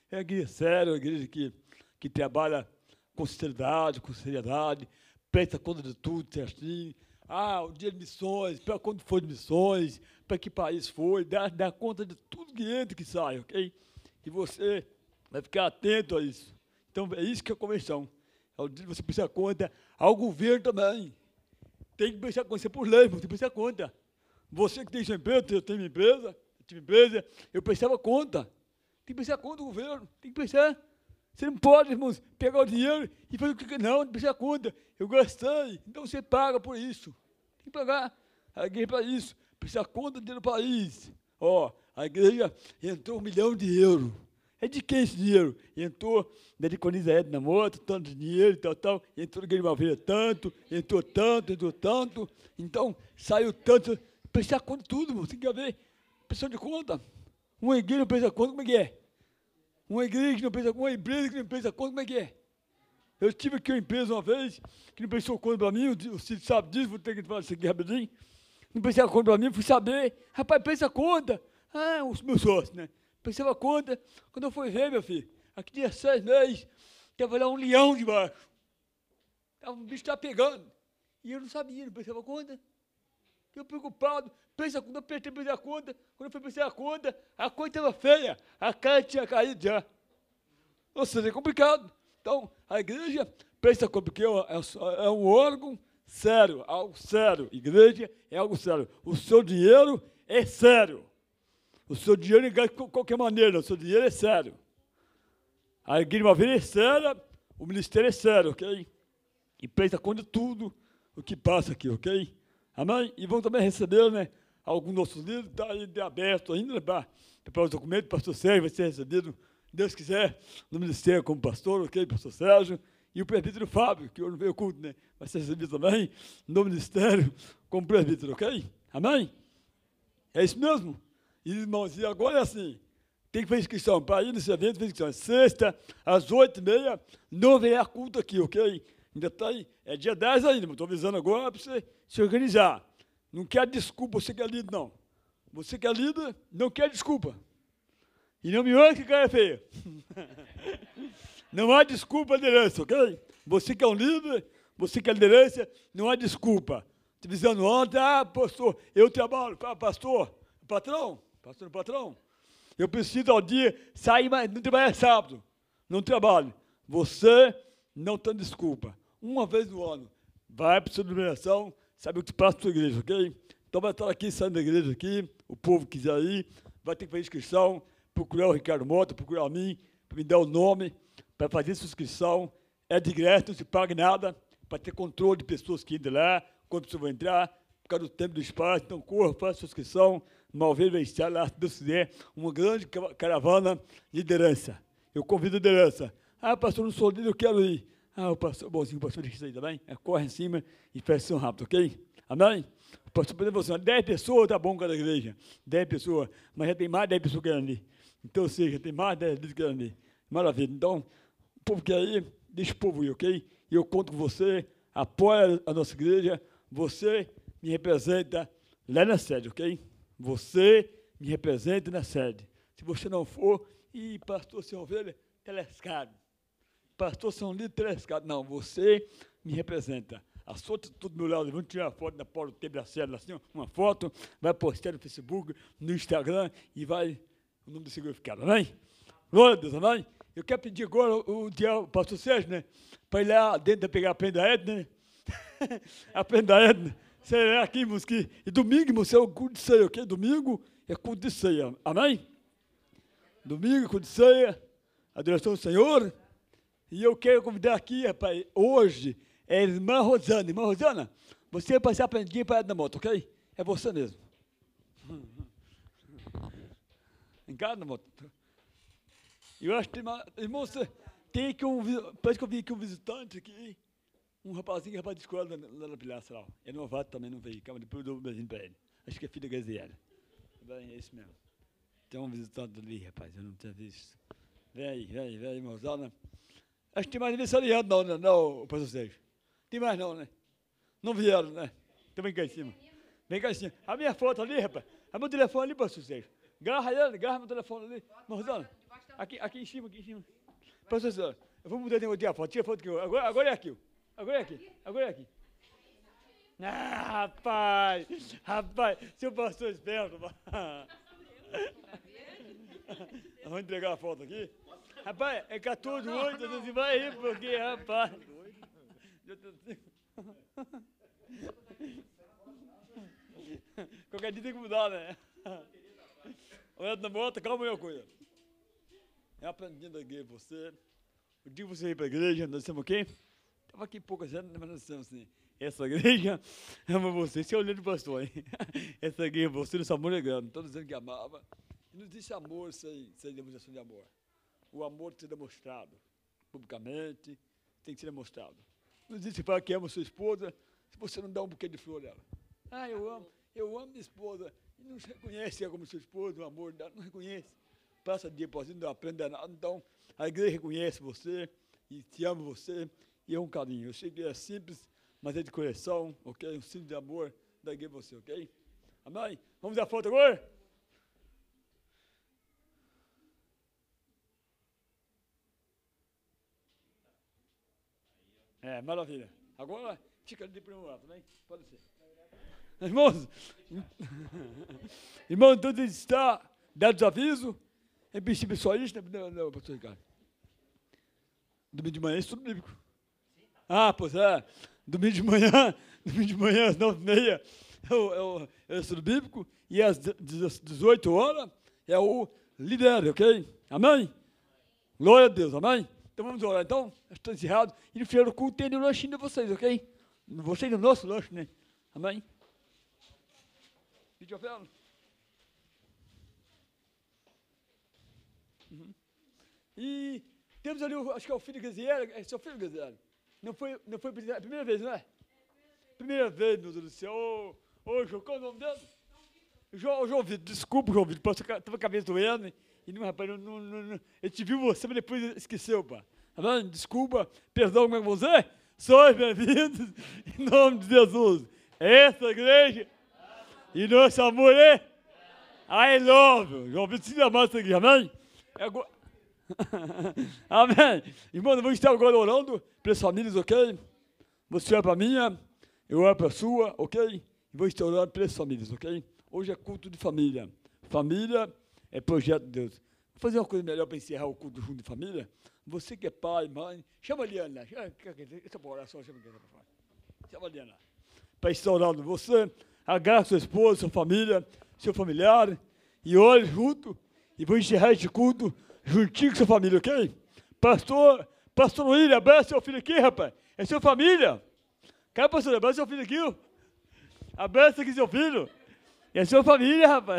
É uma igreja séria, uma igreja que trabalha com sinceridade, com seriedade, presta conta de tudo certinho. O dia de missões, para quando foi de missões, para que país foi, dá conta de tudo que entra e que sai, ok? E você vai ficar atento a isso. Então, é isso que é a convenção. É o dia de você prestar conta ao governo também. Tem que prestar conta, você por lei, você prestar conta. Você que tem sua empresa, eu tenho minha empresa, eu tive empresa, eu prestava conta. Tem que prestar conta do governo, tem que prestar. Você não pode, irmãos, pegar o dinheiro e fazer o que não, tem que prestar conta. Eu gastei, então você paga por isso. Tem que pagar. A igreja é para isso, prestar conta dentro do país. A igreja entrou 1 milhão de euros. É de quem esse dinheiro? Entrou da diaconisa Edna Mota, tanto de dinheiro, tal. Entrou da igreja de Malveira, tanto. Entrou tanto. Então, saiu tanto. Prestar conta de tudo, irmão. Tem que haver prestação de conta. Uma igreja não presta conta, como é que é? Uma igreja que não presta conta, uma empresa que não presta conta, como é que é? Eu tive aqui uma empresa uma vez, que não prestou conta para mim, o Cid sabe disso, vou ter que falar isso aqui rapidinho. Não prestava conta para mim, fui saber. Rapaz, presta conta. Os meus sócios, né? Prestava conta. Quando eu fui ver, meu filho, aqui tinha 6 meses, estava lá um leão debaixo. O bicho estava pegando. E eu não sabia, não prestava conta. Eu preocupado, prestei a conta. Quando eu fui prestar a conta estava feia. A cara tinha caído já. Ou seja, é complicado. Então, a igreja presta conta, porque é um órgão sério, algo sério. Igreja é algo sério. O seu dinheiro é sério. O seu dinheiro não gasta de qualquer maneira, o seu dinheiro é sério. A igreja de Malveira é séria, o ministério é sério, ok? E presta conta de tudo o que passa aqui, ok? Amém? E vão também receber, né? Alguns nossos líderes, está aí aberto ainda, né, para preparar os documentos. O pastor Sérgio vai ser recebido, Deus quiser, no ministério como pastor, ok? Pastor Sérgio. E o presbítero Fábio, que hoje não veio culto, né? Vai ser recebido também no ministério como presbítero, ok? Amém? É isso mesmo? E, irmãos, e agora é assim, tem que fazer inscrição. Para ir nesse evento, fazer inscrição. Sexta, às 8h30, não haverá culto aqui, ok? Ainda está aí, é dia 10 ainda, mas estou avisando agora para você se organizar. Não quer desculpa, você que é líder, não. Você que é líder, não quer desculpa. E não me olhe que cara é feia. Não há desculpa, liderança, ok? Você que é um líder, você que é liderança, não há desculpa. Te avisando ontem, pastor, eu trabalho, pastor, patrão, eu preciso ao dia sair, mas não trabalhar sábado, não trabalho. Você não tem desculpa. Uma vez no ano, vai para a sua denominação, sabe o que passa na sua igreja, ok? Então vai estar aqui, saindo da igreja aqui, o povo que quiser ir, vai ter que fazer inscrição, procurar o Ricardo Mota, procurar a mim, para me dar o nome, para fazer sua inscrição. É de graça, não se paga nada, para ter controle de pessoas que entram lá, quantas pessoas vão entrar, por causa do tempo do espaço. Então corra, faça sua inscrição, Malveira vai estar lá, se Deus quiser, uma grande caravana de liderança. Eu convido a liderança. Pastor, não sou líder, eu quero ir. O pastor, bonzinho, o pastor disse isso aí também. Corre em cima e fecha isso rápido, ok? Amém? O pastor pode dizer, 10 pessoas, tá bom cada igreja. 10 pessoas, mas já tem mais de 10 pessoas querendo ir. Então, ou seja, tem mais de 10 pessoas querendo ir. Maravilha. Então, o povo quer ir, deixa o povo ir, ok? E eu conto com você, apoia a nossa igreja, você me representa lá na sede, ok? Você me representa na sede. Se você não for, pastor, sem ovelha, telescado. Pastor, são líder telescado. Não, você me representa. A sua atitude do meu lado, vamos tirar uma foto da Paulo Teve da Célula, assim, uma foto, vai postar no Facebook, no Instagram, e vai o nome do significado, amém? Glória a Deus, amém? Eu quero pedir agora o pastor Sérgio, né? Para ir lá dentro pegar a prenda da Edna, né? A prenda da Edna. Você é aqui, Mosqui. E domingo, você é o culto de ceia, ok? Domingo é culto de ceia, amém? Domingo, culto de ceia, a direção do Senhor. E eu quero convidar aqui, rapaz, hoje, é a irmã Rosana. Irmã Rosana, você vai passar a prendinha para a Edna Mota, ok? É você mesmo. Em casa, Mota. Eu acho que tem mais... Irmão, você tem que parece que eu vi aqui um visitante aqui, um rapazinho, rapaz de escola lá na Pilhaça, lá. É novato também, não veio. Calma, depois eu dou um beijinho para ele. Acho que é filho da Gaziela. Bem, é isso mesmo. Tem um visitante ali, rapaz, eu não tinha visto. Vem aí, irmã Rosana. Acho que tem mais aniversariante, não, pastor Sérgio. Tem mais não, né? Não vieram, né? Então vem cá em cima. Vem cá em cima. A minha foto ali, rapaz. A meu telefone ali, pastor Sérgio. Garra meu telefone ali. Irmã Rosana. Aqui em cima, aqui em cima. Pastor, eu vou mudar de foto. Tira a foto aqui. Agora é aqui. Agora é aqui. Agora é aqui. Ah, rapaz, seu pastor esperto. Vamos entregar a foto aqui. Rapaz, é 14/8, você vai rir porque, rapaz. Qualquer dia tem que mudar, né? Olha na moto, calma aí uma coisa. Eu aprendi da igreja você. O dia que você veio para a igreja, nós estamos aqui. Estava aqui poucas anos, mas nós estamos assim. Essa igreja ama você. Você olhando para o pastor aí. Essa igreja, você, nosso amor é grande. Estou dizendo que amava. Não existe amor sem demonstração de amor. O amor tem que ser demonstrado publicamente, tem que ser demonstrado. Não existe pai que ama sua esposa se você não dá um buquê de flor a ela. Ah, eu amo minha esposa. E não se reconhece ela como sua esposa, o amor dela, não reconhece. Passa dia após dia, não aprende nada. Então, a igreja reconhece você e te ama você e é um carinho. Eu sei que é simples, mas é de coração, ok? Um símbolo de amor da igreja você, ok? Amém? Vamos dar foto agora? É, maravilha. Agora, fica ali para um lado, também? Pode ser. Irmãos, então está dado os avisos. Em princípio, só isso, né? Não, pastor Ricardo. Domingo de manhã é estudo bíblico. Ah, pois é. Domingo de manhã às 9h30 é o estudo bíblico. E às 18 horas é o lidera, ok? Amém? Glória a Deus, amém? Então vamos orar. Então, estou encerrado. E no final do culto tem o lanchinho de vocês, ok? Vocês no nosso lanche, né? Amém? Vídeo oferta. E temos ali, acho que é o filho Gaziel, é seu filho Gaziel. Não foi a primeira vez, não é? Primeira vez, meu Deus do céu. Ô, João, qual é o nome dele? João Vitor, desculpa, João Vitor, estava com a cabeça doendo. E não, rapaz, ele te viu você, mas depois esqueceu, pá. Tá, desculpa, perdão, como é que você? Sois bem-vindos, em nome de Jesus. Essa igreja, e nosso amor é I love you. João Vitor, se amar essa igreja, amém? Amém. Irmão, vamos estar agora orando pelas famílias, ok? Você ora para a minha, eu oro para a sua, ok? E vou estar orando pelas famílias, ok? Hoje é culto de família. Família é projeto de Deus. Vou fazer uma coisa melhor para encerrar o culto junto de família. Você que é pai, mãe, chama a Liana. Essa oração, chama a Liana. Para estar orando você, agarre sua esposa, sua família, seu familiar, e ore junto, e vou encerrar este culto juntinho com sua família, ok? Pastor William, abraça seu filho aqui, rapaz. É sua família. Cara, pastor, abraça seu filho aqui. Abraça aqui seu filho. É sua família, rapaz.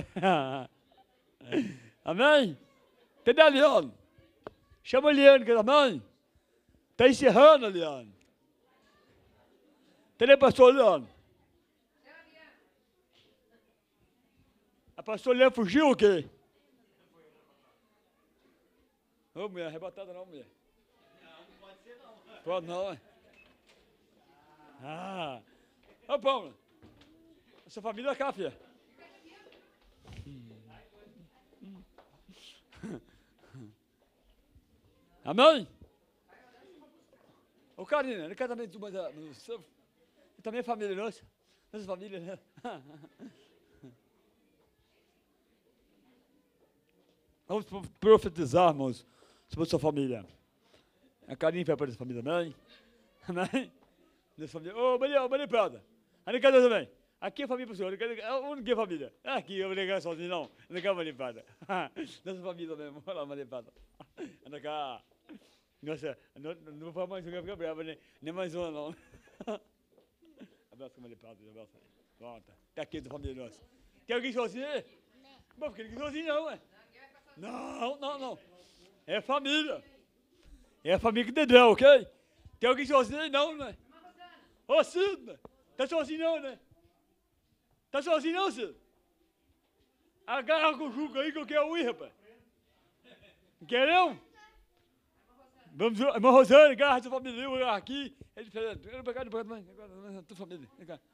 Amém? Cadê a Liane? Chama a Liane, que é a mãe. Está encerrando a Liane. Cadê a pastor Liane? A pastor Liane fugiu ou quê? Ô, mulher, arrebatada não, mulher. Não pode ser não. Pode não, é? Ah. Ô, Paula. Essa família é cá, filha. Amém? Ô, Karina, ele quer também tu, mas também é família nossa. Nossa família, né? Vamos profetizar, irmãos, sobre a sua família. A Karine vai para essa família também. Amém? Nossa família. Ô, Maria Prada. Ali cadê também? Aqui é a família, professor. Onde é a família? Aqui, eu vou ligar sozinho, não. Anda cá, Maria Prada. Nossa família mesmo. Olha lá, Maria Prada. Anda cá. Nossa, não vai mais uma, fica brava, né? Nem mais uma, não. Abraço com a Maria Prada, abraço. Pronto. Tá aqui da família nossa. Quer alguém sozinho? Não. Mas porque ninguém sozinho, não, ué. Não. É família. É a família que entendeu, ok? Tem alguém sozinho aí, não, né? Ô, Cid, tá sozinho não, né? Tá sozinho não, Cid? Agarra com o Juca aí que eu quero ir, rapaz. Não quer não? Vamos, irmã Rosane, agarra essa família, eu agarro aqui. É diferente. Vem pra cá, mãe. Agora, tua família. Vem cá.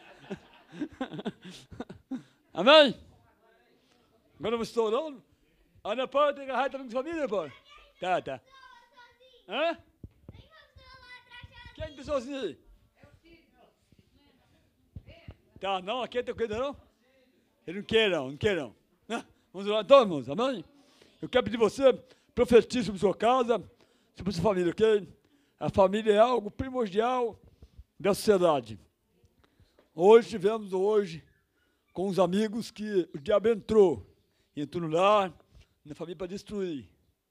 Amém? Agora eu estou orando. Ana Paula tem agarrado também com sua família, Paula? Tá. Hã? Quem tá sozinho aí? Tá, não, aqui tem coisa não? Ele não quer não. Vamos lá, então, irmãos, amém? Eu quero pedir você, profetize sobre sua casa, sobre sua família, ok? A família é algo primordial da sociedade. Hoje tivemos com uns amigos que o diabo entrou no lar, na família para destruir.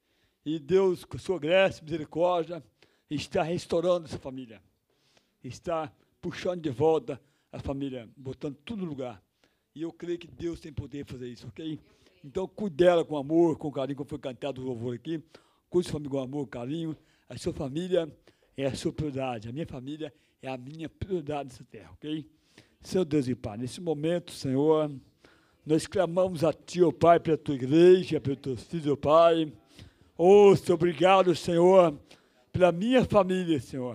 E Deus, com sua graça e misericórdia, está restaurando essa família. Está puxando de volta a família, botando tudo no lugar. E eu creio que Deus tem poder de fazer isso, ok? Então, cuide dela com amor, com carinho, como foi cantado o louvor aqui. Cuide sua família com amor, carinho. A sua família é a sua prioridade. A minha família é a minha prioridade nessa terra, ok? Senhor Deus e Pai, nesse momento, Senhor, nós clamamos a Ti, ó Pai, pela Tua igreja, pelos Teus filhos, ó Pai. Oh, Senhor, obrigado, Senhor, pela minha família, Senhor.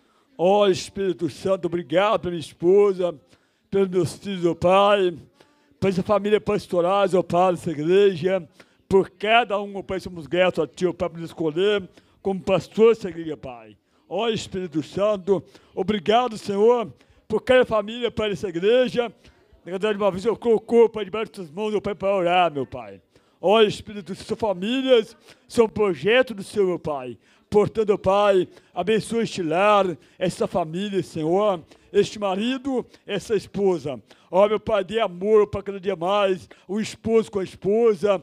Ó Espírito Santo, obrigado pela minha esposa, pelos meus filhos, ó Pai, por essa família pastoral, ó Pai, dessa igreja, por cada um, ó Pai, somos gratos a Ti, ó Pai, por nos escolher como pastor dessa igreja, Pai. Ó Espírito Santo, obrigado, Senhor, por cada família, Pai, dessa igreja. Na verdade, uma vez eu colocou, Pai, debaixo das mãos, ó Pai, para orar, meu Pai. Ó Espírito Santo, suas famílias são projeto do Senhor, meu Pai. Portanto, Pai, abençoe este lar, essa família, Senhor, este marido, essa esposa. Ó, meu Pai, dê amor para cada dia mais, o esposo com a esposa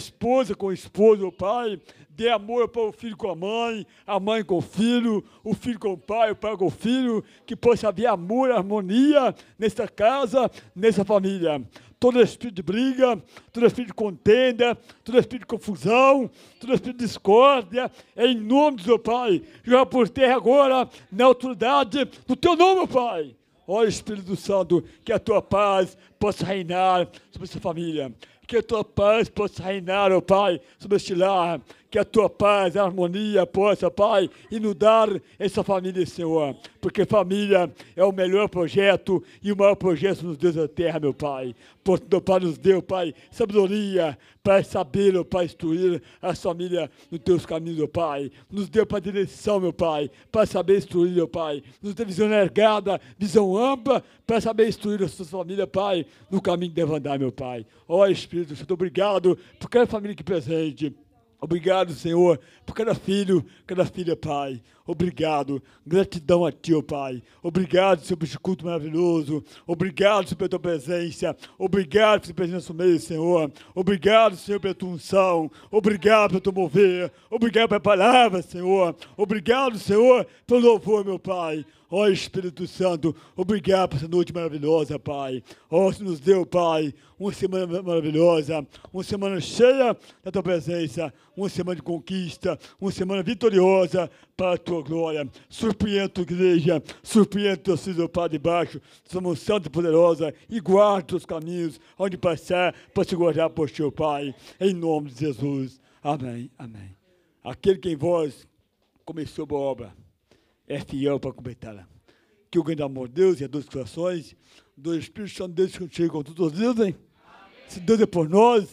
com o esposo, meu Pai. Dê amor para o filho com a mãe com o filho com o pai com o filho, que possa haver amor e harmonia nesta casa, nessa família. Todo espírito de briga, todo espírito de contenda, todo espírito de confusão, todo espírito de discórdia, em nome do seu Pai, joga por terra agora, na autoridade do Teu nome, Pai. Ó Espírito Santo, que a Tua paz possa reinar sobre essa família. Que a Tua paz possa reinar, ó Pai, sobre este lar. Que a Tua paz, a harmonia possa, Pai, inundar essa família, Senhor. Porque família é o melhor projeto e o maior projeto nos Deus da terra, meu Pai. Portanto, Pai, nos deu, Pai, sabedoria para saber, ó Pai, instruir a família nos Teus caminhos, ó Pai. Nos deu para direção, meu Pai, para saber instruir, ó Pai. Nos deu visão largada, visão ampla, para saber instruir a sua família, Pai, no caminho que deve andar, meu Pai. Ó Espírito Santo, obrigado por cada família aqui presente. Obrigado, Senhor, por cada filho, cada filha, Pai. Obrigado. Gratidão a Ti, ó Pai. Obrigado, Senhor, por esse culto maravilhoso. Obrigado, Senhor, pela Tua presença. Obrigado pela presença no meio, Senhor. Obrigado, Senhor, pela Tua unção. Obrigado pelo Teu mover. Obrigado pela palavra, Senhor. Obrigado, Senhor, pelo louvor, meu Pai. Ó Espírito Santo, obrigado por essa noite maravilhosa, Pai. Ó, Senhor, nos deu, Pai, uma semana maravilhosa, uma semana cheia da Tua presença, uma semana de conquista, uma semana vitoriosa para a Tua glória. Surpreenda a Tua igreja, surpreenda Teus filhos, Pai, debaixo, Sua mão santa e poderosa, e guarda os Teus caminhos, onde passar, para se guardar por Teu, Pai, em nome de Jesus. Amém, amém. Aquele que em vós começou a obra, é fiel para completá-la. Que o grande amor de Deus e a dos corações, do Espírito Santo de Deus contigo com todos dizem. Se Deus é por nós,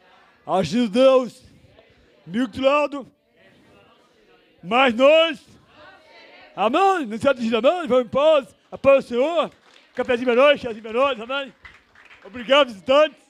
agir Deus, mil do lado, mas nós, amém, não se atingir, amém, vamos em paz, a paz do Senhor, cafezinho para nós, chazinho para nós, amém. Obrigado, visitantes.